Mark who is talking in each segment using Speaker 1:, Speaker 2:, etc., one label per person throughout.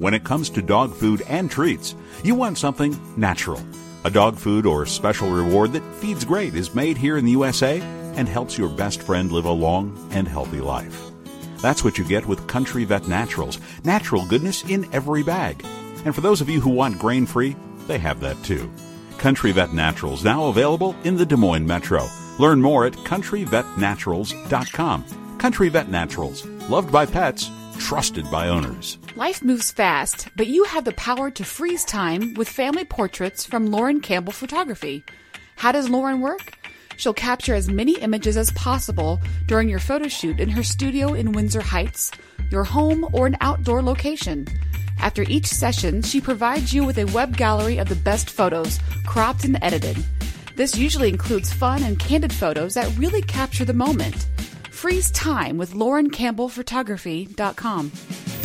Speaker 1: When it comes to dog food and treats, you want something natural. A dog food or special reward that feeds great is made here in the USA and helps your best friend live a long and healthy life. That's what you get with Country Vet Naturals. Natural goodness in every bag. And for those of you who want grain-free, they have that too. Country Vet Naturals, now available in the Des Moines Metro. Learn more at countryvetnaturals.com. Country Vet Naturals, loved by pets, trusted by owners.
Speaker 2: Life moves fast, but you have the power to freeze time with family portraits from Lauren Campbell Photography. How does Lauren work? She'll capture as many images as possible during your photo shoot in her studio in Windsor Heights, your home, or an outdoor location. After each session, she provides you with a web gallery of the best photos, cropped and edited. This usually includes fun and candid photos that really capture the moment. Freeze time with LaurenCampbellPhotography.com.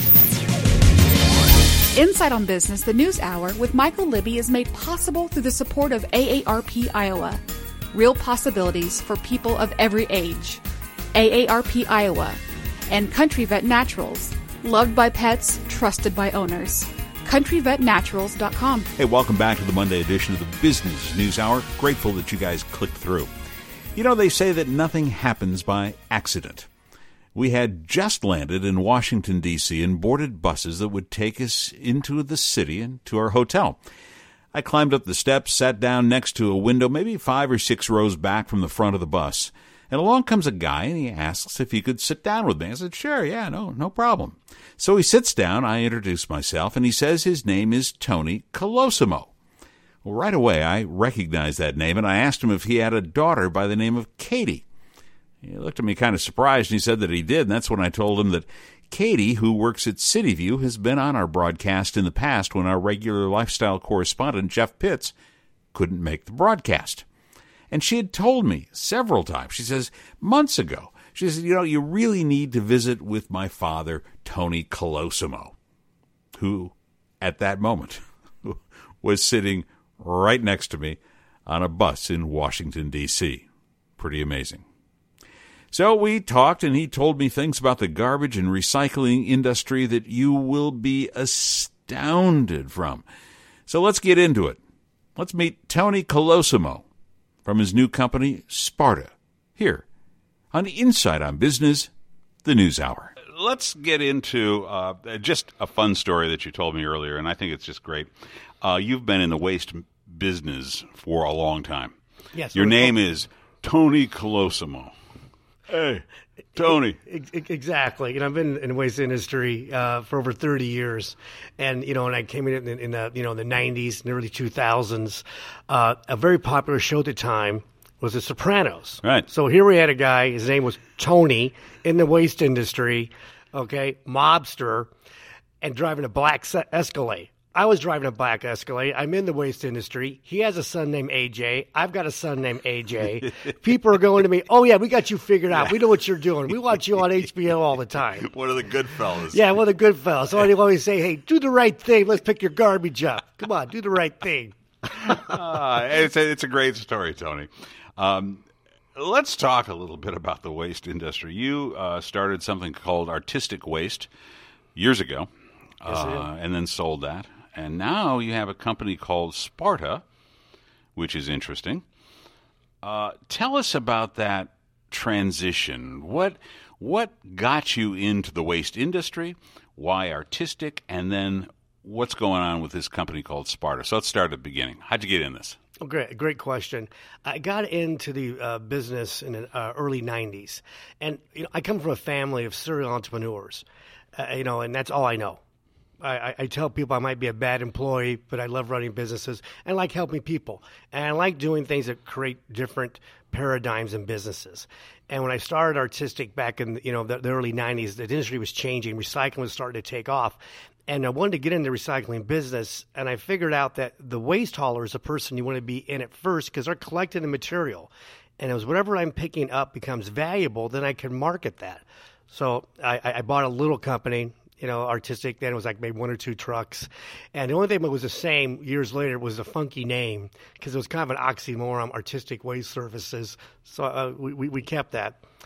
Speaker 2: Inside on Business, the News Hour with Michael Libby is made possible through the support of AARP Iowa. Real possibilities for people of every age. AARP Iowa. And Country Vet Naturals. Loved by pets, trusted by owners. CountryVetNaturals.com.
Speaker 1: Hey, welcome back to the Monday edition of the Business News Hour. Grateful that you guys clicked through. You know, they say that nothing happens by accident. We had just landed in Washington, D.C. and boarded buses that would take us into the city and to our hotel. I climbed up the steps, sat down next to a window, maybe 5 or 6 rows back from the front of the bus. And along comes a guy, and he asks if he could sit down with me. I said, sure, yeah, no problem. So he sits down, I introduce myself, and he says his name is Tony Colosimo. Well, right away, I recognized that name, and I asked him if he had a daughter by the name of Katie. He looked at me kind of surprised, and he said that he did, and that's when I told him that Katie, who works at CityView, has been on our broadcast in the past when our regular lifestyle correspondent, Jeff Pitts, couldn't make the broadcast. And she had told me several times, she says, months ago, she said, you really need to visit with my father, Tony Colosimo, who, at that moment, was sitting right next to me on a bus in Washington, D.C. Pretty amazing. So we talked, and he told me things about the garbage and recycling industry that you will be astounded from. So let's get into it. Let's meet Tony Colosimo from his new company, Sparta, here on Inside on Business, the News Hour. Let's get into just a fun story that you told me earlier, and I think it's just great. You've been in the waste business for a long time.
Speaker 3: Yes.
Speaker 1: Your name is Tony Colosimo. Hey, Tony.
Speaker 3: Exactly. I've been in the waste industry for over 30 years. And, and I came in the 90s and early 2000s. A very popular show at the time was The Sopranos.
Speaker 1: Right.
Speaker 3: So here we had a guy, his name was Tony, in the waste industry, mobster, and driving a black Escalade. I was driving a black Escalade. I'm in the waste industry. He has a son named AJ. I've got a son named AJ. People are going to me, oh, yeah, we got you figured out. We know what you're doing. We watch you on HBO all the time.
Speaker 1: One of the good fellas.
Speaker 3: Yeah, one of the good fellas. So I always say, hey, do the right thing. Let's pick your garbage up. Come on, do the right thing.
Speaker 1: It's a great story, Tony. Let's talk a little bit about the waste industry. You started something called Artistic Waste years ago, and then sold that. And now you have a company called Sparta, which is interesting. Tell us about that transition. What got you into the waste industry? Why artistic? And then what's going on with this company called Sparta? So let's start at the beginning. How'd you get in this?
Speaker 3: Oh, great question. I got into the business in the early 90s. And I come from a family of serial entrepreneurs, and that's all I know. I tell people I might be a bad employee, but I love running businesses and I like helping people. And I like doing things that create different paradigms in businesses. And when I started Artistic back in the early 90s, the industry was changing. Recycling was starting to take off. And I wanted to get into the recycling business. And I figured out that the waste hauler is a person you want to be in at first because they're collecting the material. And it was whatever I'm picking up becomes valuable, then I can market that. So I bought a little company. Artistic, then it was like maybe 1 or 2 trucks. And the only thing that was the same years later was a funky name because it was kind of an oxymoron, Artistic Waste Services. So we kept that.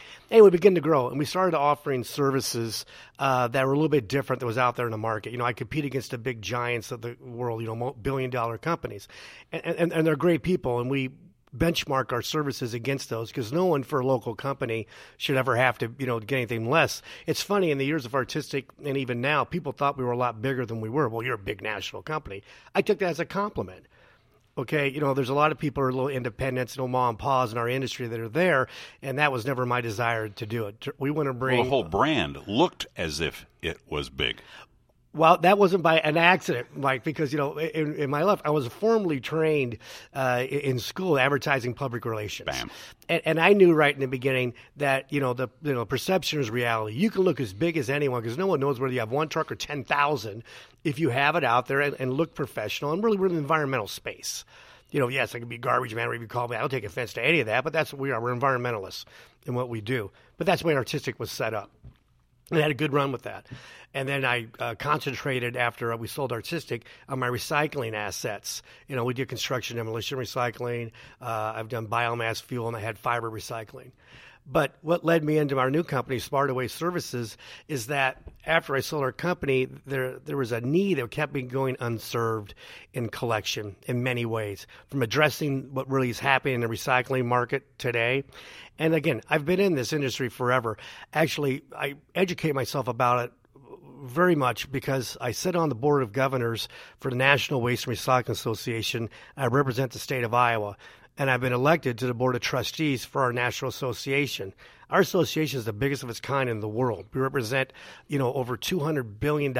Speaker 3: Anyway, we began to grow, and we started offering services that were a little bit different that was out there in the market. I compete against the big giants of the world, billion-dollar companies, and they're great people, and we benchmark our services against those because no one for a local company should ever have to, get anything less. It's funny, in the years of Artistic and even now, people thought we were a lot bigger than we were. Well, you're a big national company. I took that as a compliment. Okay, there's a lot of people who are little independents, mom and pa's in our industry that are there, and that was never my desire to do it. We want to bring...
Speaker 1: Well, the whole brand looked as if it was big.
Speaker 3: Well, that wasn't by an accident, Mike, because, in my life, I was formally trained in school, advertising public relations.
Speaker 1: Bam.
Speaker 3: And I knew right in the beginning that, the perception is reality. You can look as big as anyone because no one knows whether you have one truck or 10,000 if you have it out there and look professional. And really, we're in the environmental space. Yes, I could be garbage man, whatever you call me. I don't take offense to any of that, but that's what we are. We're environmentalists in what we do. But that's the way Artistic was set up. And I had a good run with that. And then I concentrated after we sold Artistic on my recycling assets. We did construction, demolition, recycling. I've done biomass fuel, and I had fiber recycling. But what led me into our new company, Smarter Waste Services, is that after I sold our company, there was a need that kept me going unserved in collection in many ways, from addressing what really is happening in the recycling market today. And again, I've been in this industry forever. Actually, I educate myself about it very much because I sit on the board of governors for the National Waste and Recycling Association. I represent the state of Iowa. And I've been elected to the Board of Trustees for our national association. Our association is the biggest of its kind in the world. We represent, over $200 billion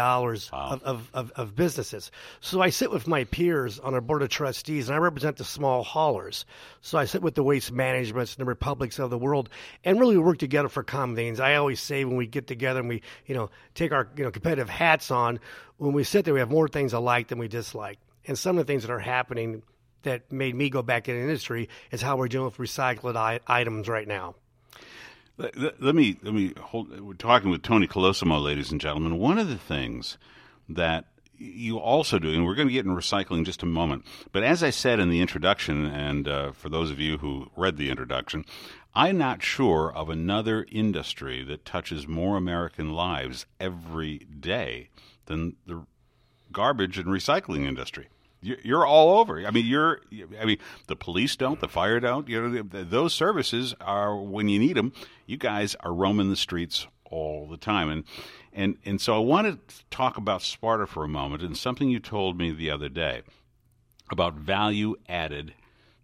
Speaker 3: of businesses. So I sit with my peers on our Board of Trustees, and I represent the small haulers. So I sit with the waste managements and the republics of the world, and really we work together for common things. I always say when we get together and we, take our, competitive hats on, when we sit there, we have more things alike than we dislike. And some of the things that are happening that made me go back in the industry is how we're dealing with recycled items right now.
Speaker 1: Let me hold. We're talking with Tony Colosimo, ladies and gentlemen. One of the things that you also do, and we're going to get into recycling in just a moment, but as I said in the introduction, and for those of you who read the introduction, I'm not sure of another industry that touches more American lives every day than the garbage and recycling industry. You're all over. I mean, the police don't, the fire don't. Those services are, when you need them, you guys are roaming the streets all the time. And so I wanted to talk about Sparta for a moment, and something you told me the other day about value added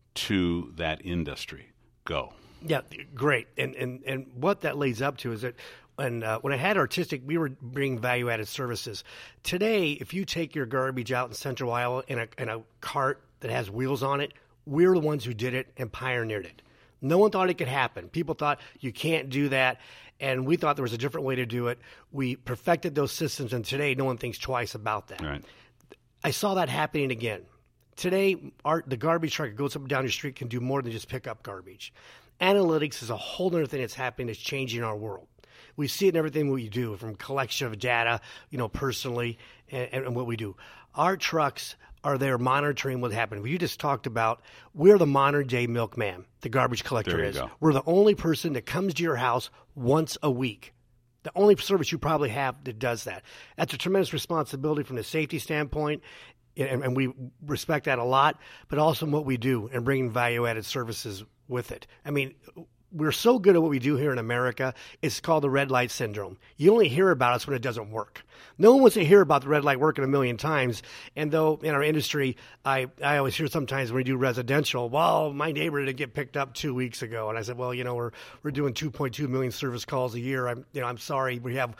Speaker 1: to that industry. Go.
Speaker 3: Yeah, great. And what that leads up to is that when I had Artistic, we were bringing value-added services. Today, if you take your garbage out in Central Iowa in a cart that has wheels on it, we're the ones who did it and pioneered it. No one thought it could happen. People thought you can't do that, and we thought there was a different way to do it. We perfected those systems, and today no one thinks twice about that.
Speaker 1: Right.
Speaker 3: I saw that happening again. Today, the garbage truck that goes up and down your street can do more than just pick up garbage. Analytics is a whole other thing that's happening that's changing our world. We see it in everything we do, from collection of data, personally, and what we do. Our trucks are there monitoring what happened. You just talked about, we're the modern-day milkman, the garbage collector is.
Speaker 1: Go.
Speaker 3: We're the only person that comes to your house once a week. The only service you probably have that does that. That's a tremendous responsibility from the safety standpoint, and we respect that a lot, but also in what we do and bringing value-added services with it. I mean, we're so good at what we do here in America, it's called the red light syndrome. You only hear about us when it doesn't work. No one wants to hear about the red light working a million times. And though in our industry, I always hear sometimes when we do residential, well, my neighbor didn't get picked up 2 weeks ago. And I said, well, we're doing 2.2 million service calls a year. I'm sorry. We have,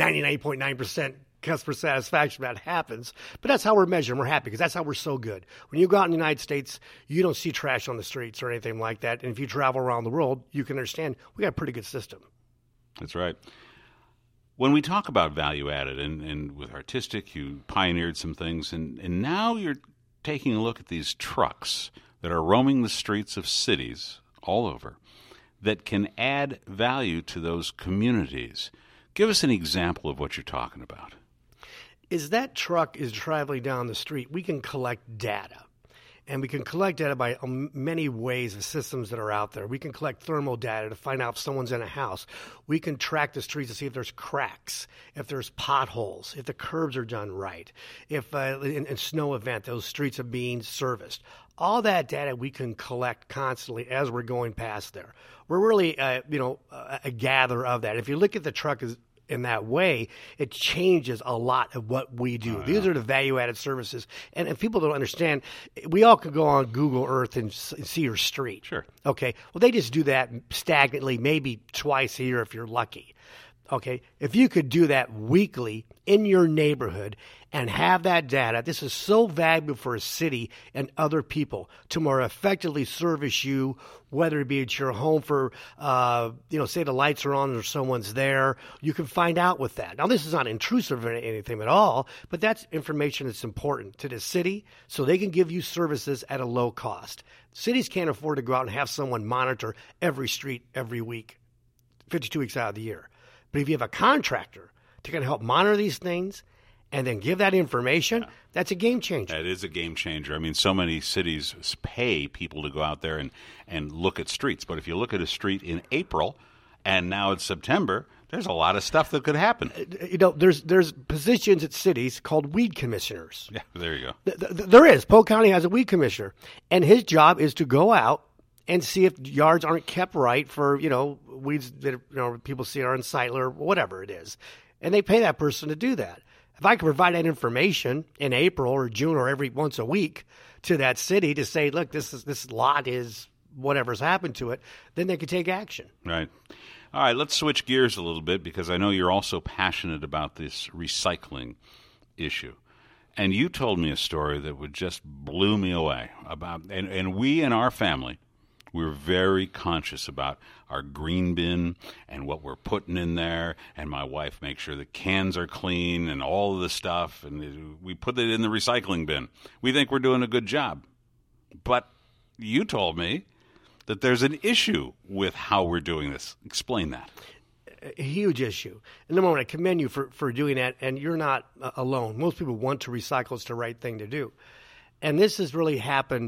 Speaker 3: 99.9% customer satisfaction. That happens, but that's how we're measured. We're happy because that's how we're so good. When you go out in the United States, you don't see trash on the streets or anything like that. And if you travel around the world, you can understand we got a pretty good system.
Speaker 1: That's right. When we talk about value added, and with Artistic, you pioneered some things, and now you're taking a look at these trucks that are roaming the streets of cities all over that can add value to those communities. Give us an example of what you're talking about.
Speaker 3: Is that truck is traveling down the street, we can collect data. And we can collect data by many ways of systems that are out there. We can collect thermal data to find out if someone's in a house. We can track the streets to see if there's cracks, if there's potholes, if the curbs are done right, if in a snow event those streets are being serviced. All that data we can collect constantly as we're going past there. We're really, a gather of that. If you look at the truck in that way, it changes a lot of what we do. These are the value-added services. And if people don't understand, we all could go on Google Earth and see your street.
Speaker 1: Sure.
Speaker 3: Okay. Well, they just do that stagnantly, maybe twice a year if you're lucky. Okay. If you could do that weekly in your neighborhood and have that data, this is so valuable for a city and other people to more effectively service you, whether it be at your home for, say the lights are on or someone's there. You can find out with that. Now, this is not intrusive or anything at all, but that's information that's important to the city so they can give you services at a low cost. Cities can't afford to go out and have someone monitor every street every week, 52 weeks out of the year. But if you have a contractor to kind of help monitor these things and then give that information, that's a game changer.
Speaker 1: That is a game changer. I mean, so many cities pay people to go out there and look at streets. But if you look at a street in April and now it's September, there's a lot of stuff that could happen.
Speaker 3: There's positions at cities called weed commissioners.
Speaker 1: Yeah, there you go.
Speaker 3: There is. Polk County has a weed commissioner, and his job is to go out and see if yards aren't kept right for, weeds that people see are unsightly or whatever it is. And they pay that person to do that. If I could provide that information in April or June or every once a week to that city to say, look, this lot is whatever's happened to it, then they could take action.
Speaker 1: Right. All right, let's switch gears a little bit because I know you're also passionate about this recycling issue. And you told me a story that would just blew me away about, and we in our family, we're very conscious about our green bin and what we're putting in there, and my wife makes sure the cans are clean and all of the stuff, and we put it in the recycling bin. We think we're doing a good job. But you told me that there's an issue with how we're doing this. Explain that.
Speaker 3: A huge issue. And number one, I commend you for doing that, and you're not alone. Most people want to recycle. It's the right thing to do. And this has really happened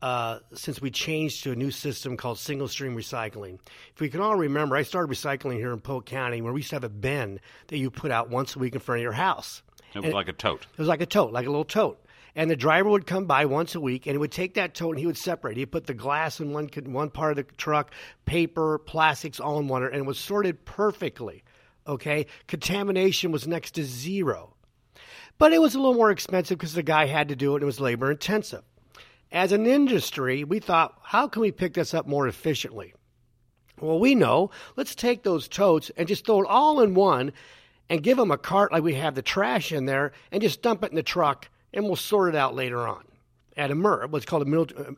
Speaker 3: since we changed to a new system called single-stream recycling. If we can all remember, I started recycling here in Polk County where we used to have a bin that you put out once a week in front of your house.
Speaker 1: It was like a tote.
Speaker 3: It was like a tote, like a little tote. And the driver would come by once a week, and he would take that tote and he would separate. He'd put the glass in one part of the truck, paper, plastics, all in one, and it was sorted perfectly. Okay? Contamination was next to zero. But it was a little more expensive because the guy had to do it, and it was labor intensive. As an industry, we thought, how can we pick this up more efficiently? Well, we know, let's take those totes and just throw it all in one and give them a cart like we have the trash in there and just dump it in the truck, and we'll sort it out later on. At a MRF, what's called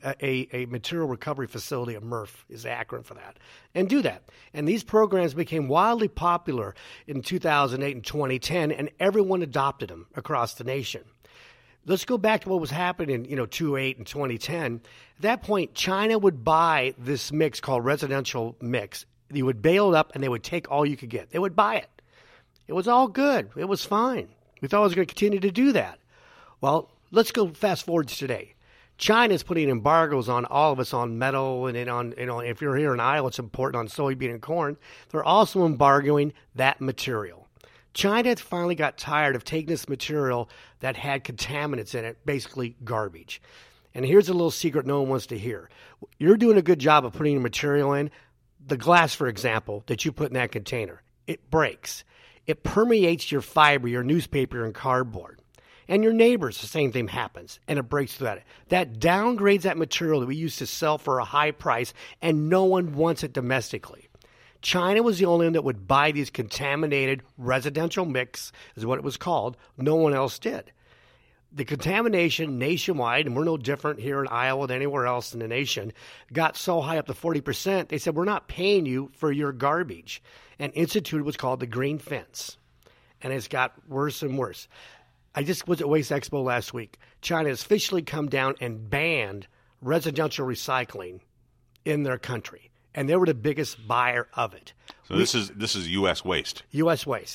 Speaker 3: a material recovery facility, a MRF is the acronym for that, and do that. And these programs became wildly popular in 2008 and 2010, and everyone adopted them across the nation. Let's go back to what was happening in 2008 and 2010. At that point, China would buy this mix called residential mix. You would bale it up, and they would take all you could get. They would buy it. It was all good. It was fine. We thought it was going to continue to do that. Well, let's go fast forward to today. China's putting embargoes on all of us on metal and on, if you're here in Iowa, it's important on soybean and corn. They're also embargoing that material. China finally got tired of taking this material that had contaminants in it, basically garbage. And here's a little secret no one wants to hear. You're doing a good job of putting the material in. The glass, for example, that you put in that container, it breaks. It permeates your fiber, your newspaper, and cardboard. And your neighbors, the same thing happens, and it breaks through that. That downgrades that material that we used to sell for a high price, and no one wants it domestically. China was the only one that would buy these contaminated residential mix, is what it was called. No one else did. The contamination nationwide, and we're no different here in Iowa than anywhere else in the nation, got so high up to 40%, they said, we're not paying you for your garbage, and instituted what's called the Green Fence. And it's got worse and worse. I just was at Waste Expo last week. China has officially come down and banned residential recycling in their country. And they were the biggest buyer of it.
Speaker 1: So this is U.S. waste.
Speaker 3: U.S. waste.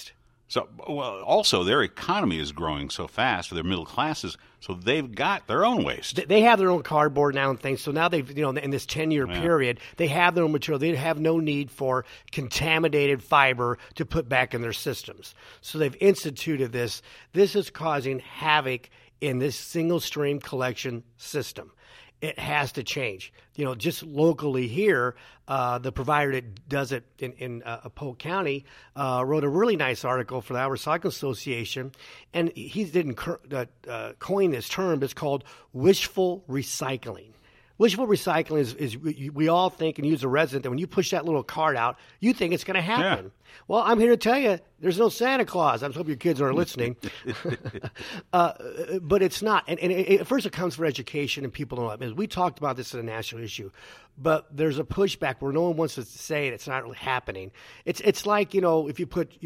Speaker 1: So, well, also their economy is growing so fast for their middle classes, so they've got their own waste.
Speaker 3: They have their own cardboard now and things. So now they've, in this 10-year period, they have their own material. They have no need for contaminated fiber to put back in their systems. So they've instituted this. This is causing havoc in this single stream collection system. It has to change. Just locally here, the provider that does it in Polk County wrote a really nice article for the Iowa Recycling Association, and he didn't coin this term. It's called wishful recycling. Wishful recycling is we all think and use a resident that when you push that little card out, you think it's going to happen. Yeah. Well, I'm here to tell you there's no Santa Claus. I hope your kids are listening. But it's not. And first it comes for education and people know it. We talked about this as a national issue. But there's a pushback where no one wants to say it. It's not really happening. It's like, if you put,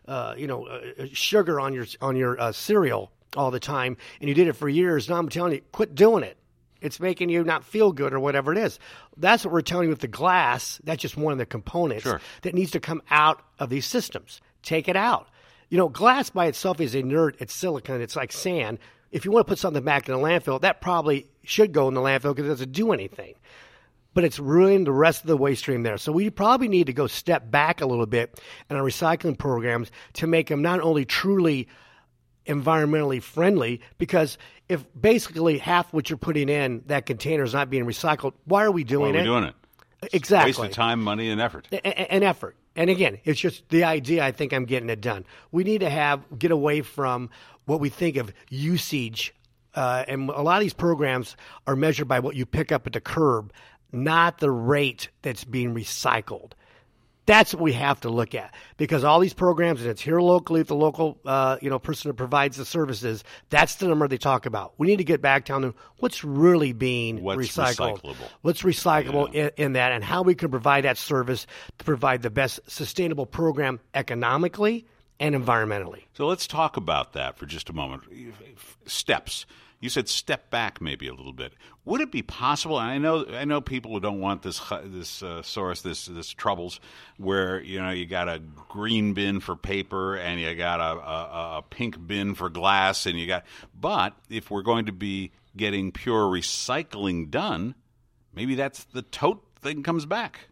Speaker 3: sugar on your cereal all the time and you did it for years. Now I'm telling you, quit doing it. It's making you not feel good or whatever it is. That's what we're telling you with the glass. That's just one of the components that needs to come out of these systems. Take it out. Glass by itself is inert. It's silicon. It's like sand. If you want to put something back in the landfill, that probably should go in the landfill because it doesn't do anything. But it's ruining the rest of the waste stream there. So we probably need to go step back a little bit in our recycling programs to make them not only truly environmentally friendly, because if basically half what you're putting in that container is not being recycled, why are we doing it?
Speaker 1: Why are we doing it?
Speaker 3: Exactly.
Speaker 1: Waste of time, money, and effort.
Speaker 3: And effort. And again, it's just the idea. I think I'm getting it done. We need to get away from what we think of usage. And a lot of these programs are measured by what you pick up at the curb, not the rate that's being recycled. That's what we have to look at, because all these programs, and it's here locally, the local person that provides the services, that's the number they talk about. We need to get back down to what's really being recycled. What's recyclable in that, and how we can provide that service to provide the best sustainable program economically and environmentally.
Speaker 1: So let's talk about that for just a moment. Steps. You said step back maybe a little bit. Would it be possible? And I know people who don't want this source, this troubles, where you got a green bin for paper and you got a pink bin for glass, But if we're going to be getting pure recycling done, maybe that's the tote thing comes back.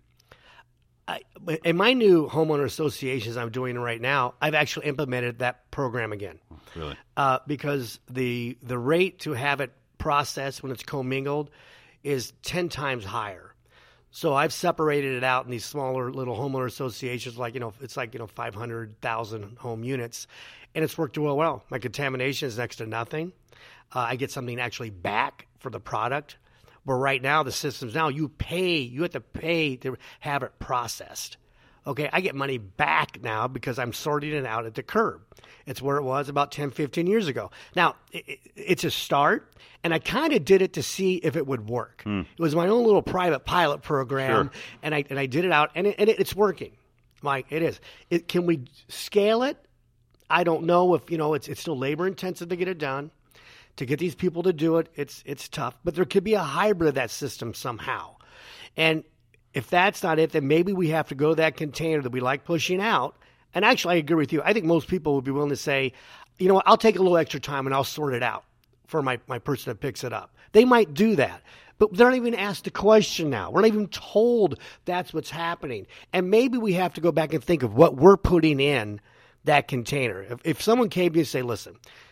Speaker 3: In my new homeowner associations I'm doing right now, I've actually implemented that program again.
Speaker 1: Really?
Speaker 3: Because the rate to have it processed when it's commingled is 10 times higher. So I've separated it out in these smaller little homeowner associations, it's like 500,000 home units, and it's worked well. My contamination is next to nothing. I get something actually back for the product. Where right now the systems you have to pay to have it processed. Okay, I get money back now because I'm sorting it out at the curb. It's where it was about 10, 15 years ago. Now, it's a start, and I kind of did it to see if it would work. It was my own little private pilot program, and I did it out, and it's working. Mike, it is. Can we scale it? I don't know if, it's still labor intensive to get it done. To get these people to do it, it's tough. But there could be a hybrid of that system somehow. And if that's not it, then maybe we have to go to that container that we like pushing out. And actually, I agree with you. I think most people would be willing to say, I'll take a little extra time and I'll sort it out for my person that picks it up. They might do that. But they're not even asked the question now. We're not even told that's what's happening. And maybe we have to go back and think of what we're putting in that container. If someone came to you and say, listen,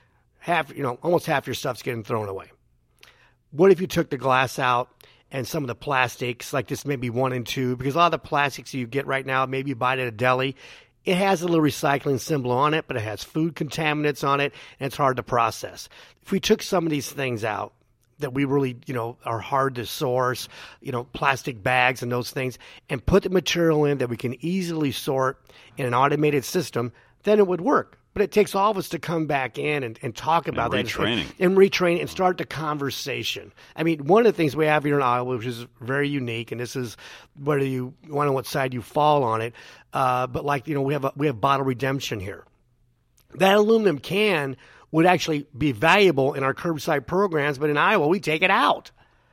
Speaker 3: almost half your stuff's getting thrown away. What if you took the glass out and some of the plastics, like this maybe 1 and 2, because a lot of the plastics you get right now, maybe you buy it at a deli, it has a little recycling symbol on it, but it has food contaminants on it, and it's hard to process. If we took some of these things out that we really, are hard to source, plastic bags and those things, and put the material in that we can easily sort in an automated system, then it would work. But it takes all of us to come back in and talk about that. And retrain and start the conversation. I mean, one of the things we have here in Iowa, which is very unique, and this is whether you want on what side you fall on it, but we have bottle redemption here. That aluminum can would actually be valuable in our curbside programs, but in Iowa, we take it out.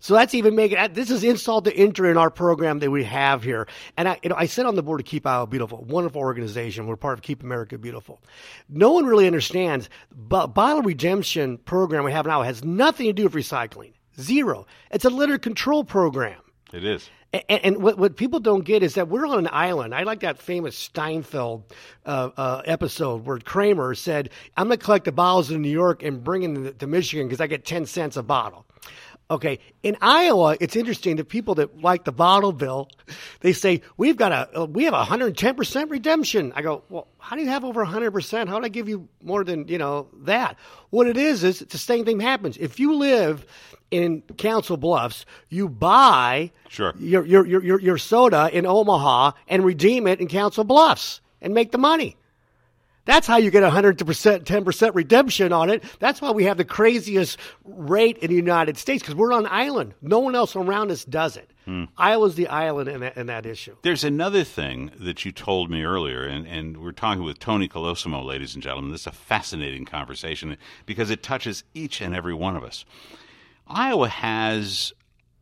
Speaker 3: So that's even making this is insult to injury in our program that we have here. And I sit on the board of Keep Iowa Beautiful, wonderful organization. We're part of Keep America Beautiful. No one really understands, but bottle redemption program we have now has nothing to do with recycling. Zero. It's a litter control program.
Speaker 1: It is.
Speaker 3: And what people don't get is that we're on an island. I like that famous Steinfeld episode where Kramer said, I'm going to collect the bottles in New York and bring them to Michigan because I get 10 cents a bottle. Okay, in Iowa, it's interesting. The people that like the bottle bill, they say, we have 110% redemption. I go, well, how do you have over 100%? How would I give you more than, that? What it is it's the same thing happens. If you live in Council Bluffs, you buy your soda in Omaha and redeem it in Council Bluffs and make the money. That's how you get 100%, 10% redemption on it. That's why we have the craziest rate in the United States, because we're on an island. No one else around us does it. Iowa's the island in that issue.
Speaker 1: There's another thing that you told me earlier, and we're talking with Tony Colosimo, ladies and gentlemen. This is a fascinating conversation because it touches each and every one of us. Iowa has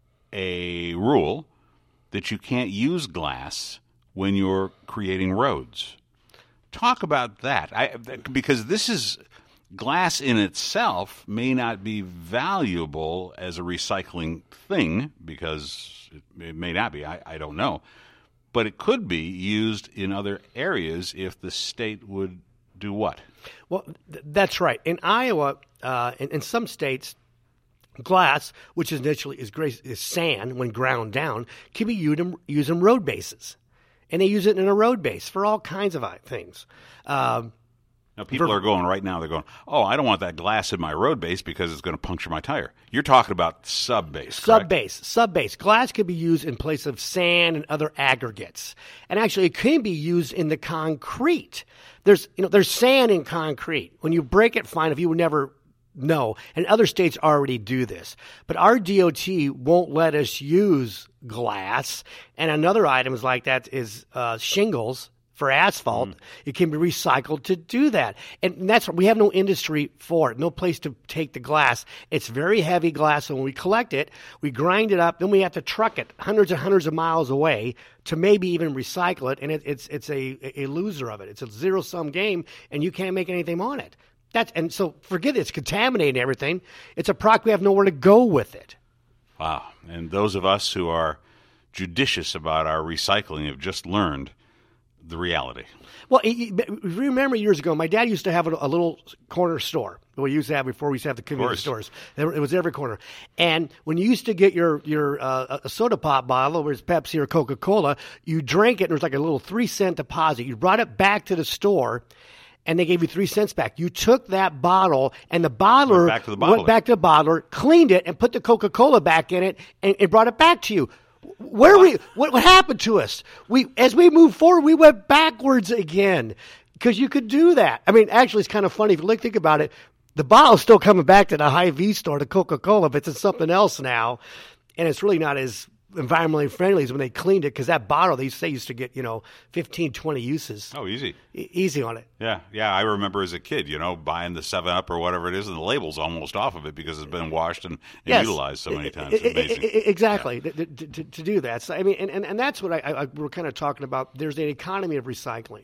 Speaker 1: a rule that you can't use glass when you're creating roads. Talk about that, because this is glass in itself may not be valuable as a recycling thing, because it may not be. I don't know, but it could be used in other areas if the state would do what?
Speaker 3: Well, that's right. In Iowa, in some states, glass, which initially is sand when ground down, can be used in road bases. And they use it in a road base for all kinds of things.
Speaker 1: Now, people are going right now, they're going, oh, I don't want that glass in my road base because it's going to puncture my tire. You're talking about sub-base, correct?
Speaker 3: Sub-base. Glass can be used in place of sand and other aggregates. And actually, it can be used in the concrete. There's sand in concrete. When you break it, fine. If you would never know, and other states already do this. But our DOT won't let us use glass. And another item is like that is shingles for asphalt. It can be recycled to do that. And that's what we have no industry for it, no place to take the glass. It's very heavy glass. And when we collect it, we grind it up, then we have to truck it hundreds and hundreds of miles away to maybe even recycle it. And it's a loser of it. It's a zero-sum game, and you can't make anything on it. And so forget it. It's contaminating everything. It's a product we have nowhere to go with it.
Speaker 1: Wow. And those of us who are judicious about our recycling have just learned the reality.
Speaker 3: Well, if you remember years ago, my dad used to have a little corner store. We used to have before we used to have the convenience stores. It was every corner. And when you used to get your a soda pop bottle, whether it's Pepsi or Coca-Cola, you drank it and there was like a little 3-cent deposit. You brought it back to the store, and they gave you 3 cents back. You took that bottle, and the bottler went back to the bottler, cleaned it, and put the Coca-Cola back in it, and brought it back to you. What happened to us? As we moved forward, we went backwards again, because you could do that. I mean, actually, it's kind of funny if you think about it. The bottle's still coming back to the Hy-Vee store, the Coca-Cola, but it's in something else now, and it's really not as environmentally friendly as when they cleaned it, because that bottle they used to get 15, 20 uses.
Speaker 1: Oh, easy.
Speaker 3: Easy on it.
Speaker 1: Yeah. I remember as a kid, buying the 7-Up or whatever it is, and the label's almost off of it because it's been washed and utilized so many times. It's amazing.
Speaker 3: Exactly. Yeah. To do that. So, I mean, and that's what we're kind of talking about. There's an economy of recycling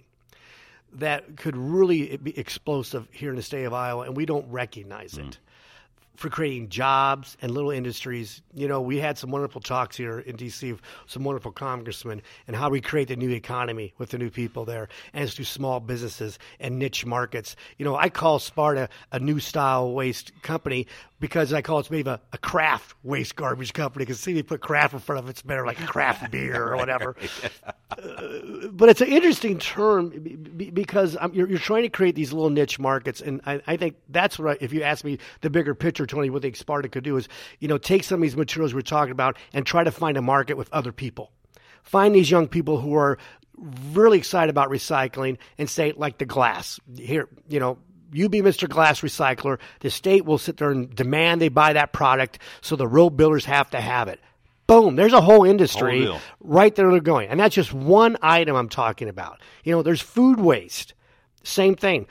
Speaker 3: that could really be explosive here in the state of Iowa, and we don't recognize it. For creating jobs and little industries. We had some wonderful talks here in D.C. of some wonderful congressmen and how we create the new economy with the new people there, and it's through small businesses and niche markets. I call Sparta a new style waste company because I call it maybe a craft waste garbage company, because see, they put craft in front of it, it's better like craft beer or whatever. But it's an interesting term because you're trying to create these little niche markets, and I think that's what, if you ask me the bigger picture, Tony, what the Sparta could do is, take some of these materials we're talking about and try to find a market with other people. Find these young people who are really excited about recycling and say, like the glass, here, you be Mr. Glass Recycler. The state will sit there and demand they buy that product, so the road builders have to have it. Boom, there's a whole industry right there they're going. And that's just one item I'm talking about. There's food waste. Same thing.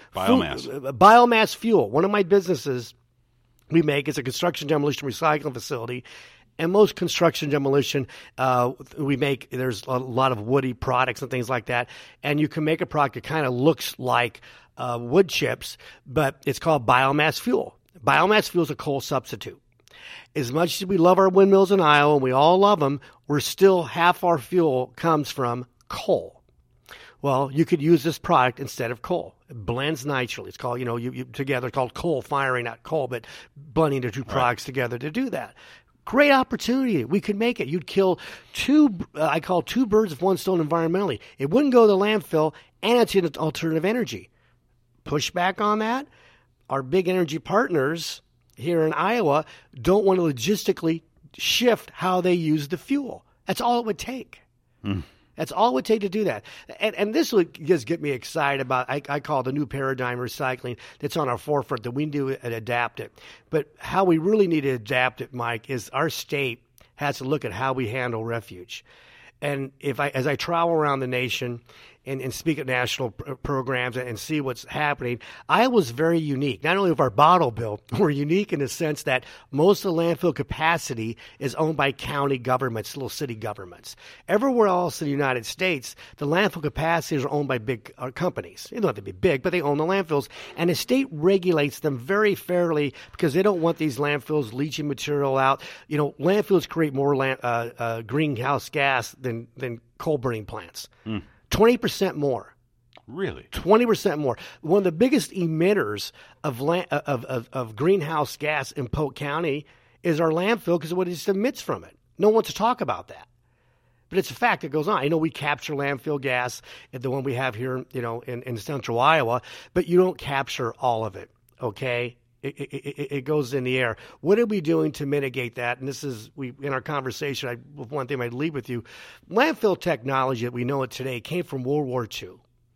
Speaker 3: Biomass fuel. One of my businesses we make is a construction demolition recycling facility. And most construction demolition, there's a lot of woody products and things like that. And you can make a product that kind of looks like wood chips, but it's called biomass fuel. Biomass fuel is a coal substitute. As much as we love our windmills in Iowa, and we all love them, we're still half our fuel comes from coal. Well, you could use this product instead of coal. It blends naturally. It's called, together, called coal firing, not coal, but blending the two products together to do that. Great opportunity. We could make it. You'd kill two birds with one stone environmentally. It wouldn't go to the landfill, and it's an alternative energy. Push back on that. Our big energy partners here in Iowa don't want to logistically shift how they use the fuel. That's all it would take. That's all it would take to do that. And this would just get me excited about, I call it the new paradigm recycling that's on our forefront, that we do and adapt it. But how we really need to adapt it, Mike, is our state has to look at how we handle refuge. And as I travel around the nation and speak at national programs and see what's happening, Iowa's very unique. Not only with our bottle bill, we're unique in the sense that most of the landfill capacity is owned by county governments, little city governments. Everywhere else in the United States, the landfill capacities are owned by big companies. They don't have to be big, but they own the landfills. And the state regulates them very fairly because they don't want these landfills leaching material out. Landfills create more greenhouse gas than coal burning plants. 20% more.
Speaker 1: Really?
Speaker 3: 20% more. One of the biggest emitters of greenhouse gas in Polk County is our landfill because of what it just emits from it. No one wants to talk about that. But it's a fact that goes on. I know we capture landfill gas, the one we have here, in central Iowa, but you don't capture all of it, okay? It goes in the air. What are we doing to mitigate that? And this is, in our conversation, one thing I'd leave with you. Landfill technology that we know it today came from World War II.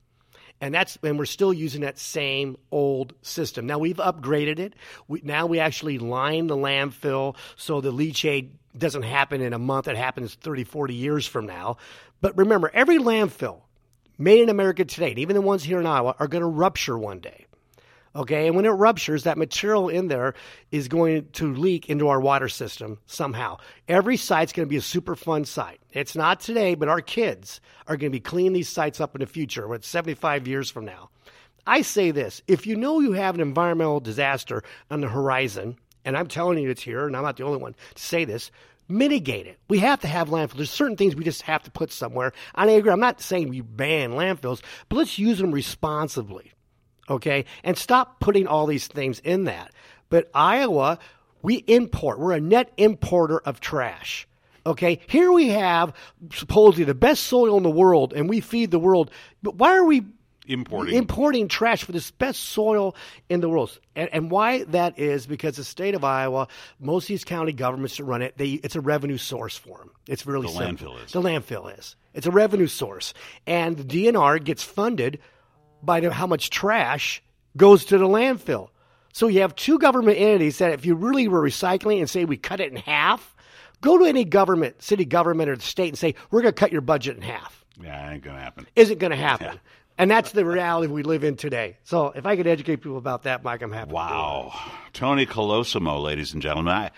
Speaker 3: And we're still using that same old system. Now we've upgraded it. Now we actually line the landfill so the leachate doesn't happen in a month. It happens 30, 40 years from now. But remember, every landfill made in America today, and even the ones here in Iowa, are going to rupture one day. Okay, and when it ruptures, that material in there is going to leak into our water system somehow. Every site's going to be a super fun site. It's not today, but our kids are going to be cleaning these sites up in the future, when it's 75 years from now. I say this, if you know you have an environmental disaster on the horizon, and I'm telling you it's here, and I'm not the only one to say this, mitigate it. We have to have landfills. There's certain things we just have to put somewhere. And I agree, I'm not saying we ban landfills, but let's use them responsibly. Okay, and stop putting all these things in that. But Iowa, we import. We're a net importer of trash. Okay, here we have supposedly the best soil in the world, and we feed the world. But why are we importing trash for this best soil in the world? And why that is because the state of Iowa, most of these county governments that run it, it's a revenue source for them. It's really simple. The landfill is. It's a revenue source. And the DNR gets funded by how much trash goes to the landfill. So you have two government entities that if you really were recycling and say we cut it in half, go to any government, city government or the state and say, we're going to cut your budget in half.
Speaker 1: Yeah, it ain't going to happen.
Speaker 3: Isn't going to happen. Yeah. And that's the reality we live in today. So if I could educate people about that, Mike, I'm happy.
Speaker 1: Wow. Tony Colosimo, ladies and gentlemen.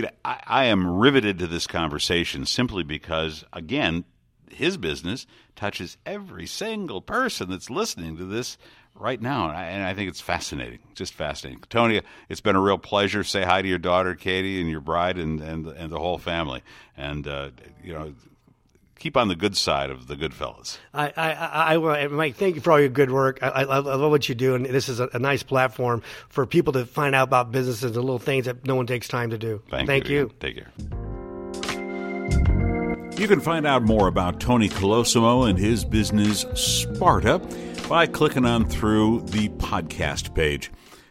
Speaker 1: I am riveted to this conversation simply because, again, his business touches every single person that's listening to this right now, and I think it's fascinating, just fascinating. Tony, it's been a real pleasure. Say hi to your daughter, Katie, and your bride, and the whole family. And keep on the good side of the good fellas.
Speaker 3: I Mike, thank you for all your good work. I love what you do, and this is a nice platform for people to find out about businesses and little things that no one takes time to do. Thank you.
Speaker 1: Take care. You can find out more about Tony Colosimo and his business, Sparta, by clicking on through the podcast page.